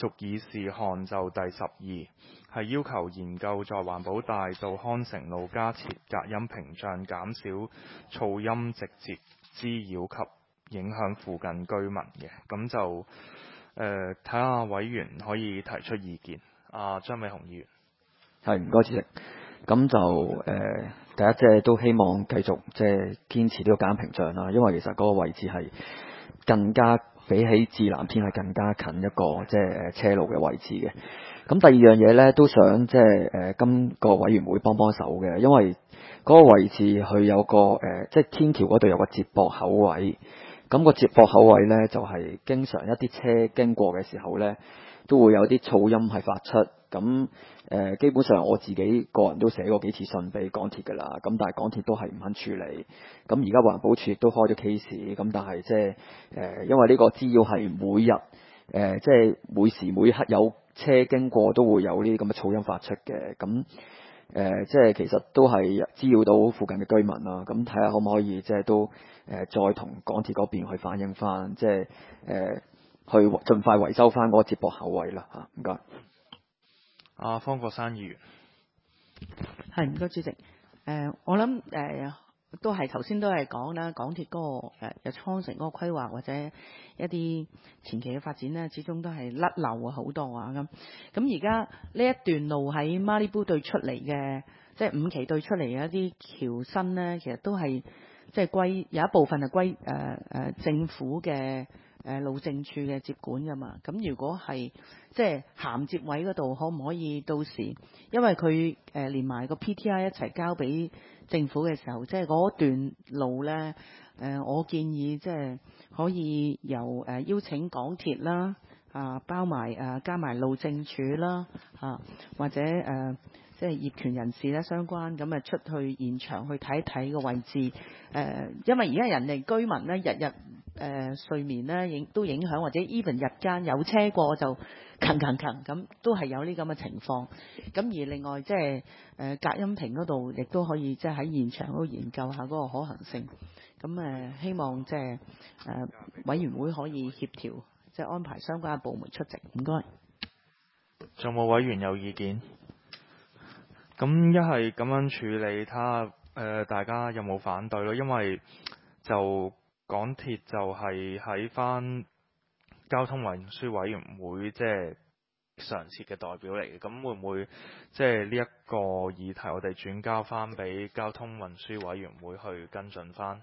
續議事項就第12，係要求研究在環保大道康城路加設隔音屏障，減少噪音直接滋擾及影響附近居民嘅。咁就睇下委員可以提出意見。張美雄議員。 係，唔該主席。咁就第一即係都希望繼續即係堅持呢個隔音屏障啦，因為其實嗰個位置係更加比起至藍天係更加近一個即係車路嘅位置嘅。咁第二樣嘢咧，都想即係今個委員會幫手嘅，因為嗰個位置佢有個即係天橋嗰度有個接駁口位，咁個接駁口位咧就係經常一啲車經過嘅時候咧，都會有啲噪音係發出。咁基本上我自己個人都寫過幾次信俾港鐵㗎啦，咁但係港鐵都係唔肯處理。咁而家環保署亦都開咗 case，咁但係即係因為呢個滋擾係每日即係每時每刻有車經過都會有呢啲咁嘅噪音發出嘅，咁即係其實都係滋擾到附近嘅居民啦。咁睇下可唔可以即係都再同港鐵嗰邊去反映翻，即係去盡快維修翻嗰個接駁口位啦嚇。唔該。 方國珊議員。 係，唔該主席。我諗都係頭先都係講啦，港鐵嗰個有康城嗰個規劃或者一啲前期嘅發展咧，始終都係甩漏啊好多啊咁。咁而家呢一段路喺馬里布對出嚟嘅，即係5期對出嚟嘅一啲橋身咧，其實都係即係歸有一部分係歸政府嘅路政處嘅接管㗎嘛。咁如果係即係銜接位嗰度，可唔可以到時，因為佢連埋個 PTI 一齊交俾政府嘅時候，即係嗰段路咧，我建議即係可以由邀請港鐵啦，包埋加埋路政處啦，或者即係業權人士咧相關咁出去現場去睇一睇個位置。因為而家人哋居民咧日睡眠咧都影響，或者 even 日間有車過就勤咁，都係有呢咁嘅情況。咁而另外即係隔音屏嗰度，亦都可以即係喺現場嗰度研究下嗰個可行性。咁希望即係委員會可以協調，即係安排相關嘅部門出席。唔該。 仲有冇委員有意見？咁一係咁樣處理，睇下大家有冇反對咯？因為就港鐵就係喺翻交通運輸委員會即係常設嘅代表嚟嘅，咁會唔會即係呢一個議題我哋轉交翻俾交通運輸委員會去跟進翻？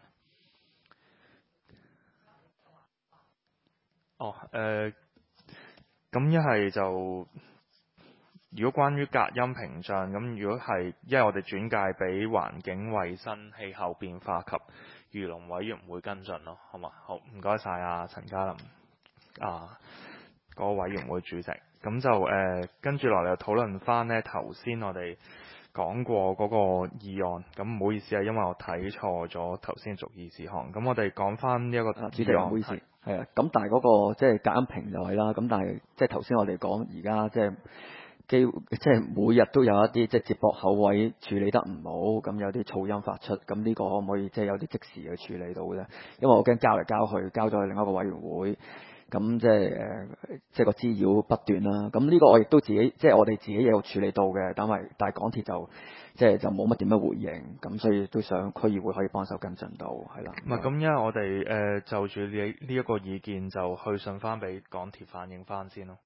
咁一係就如果關於隔音屏障，咁如果係因為我哋轉介俾環境衛生氣候變化及漁農委員會跟進咯，好嘛？好，唔該晒陳家林嗰個委員會主席。咁就跟住落嚟就討論翻呢頭先我哋講過嗰個議案。咁唔好意思啊，因為我睇錯咗頭先續議事項。咁我哋講翻呢一個議案。 主席唔好意思。係啊，咁但係嗰個即係隔音屏就係啦。咁但係即係頭先我哋講而家即係每日都有一啲即係接駁口位處理得唔好，咁有啲噪音發出，咁呢個可唔可以即係有啲即時去處理到咧？因為我驚交嚟交去，交咗去另一個委員會，咁即係個滋擾不斷啦。咁呢個我亦都自己即係我哋自己有處理到嘅，但係港鐵就冇乜點樣回應，咁所以都想區議會可以幫手跟進到，係啦。 唔係咁，因為我哋就住呢一個意見就去信翻俾港鐵反映翻先咯。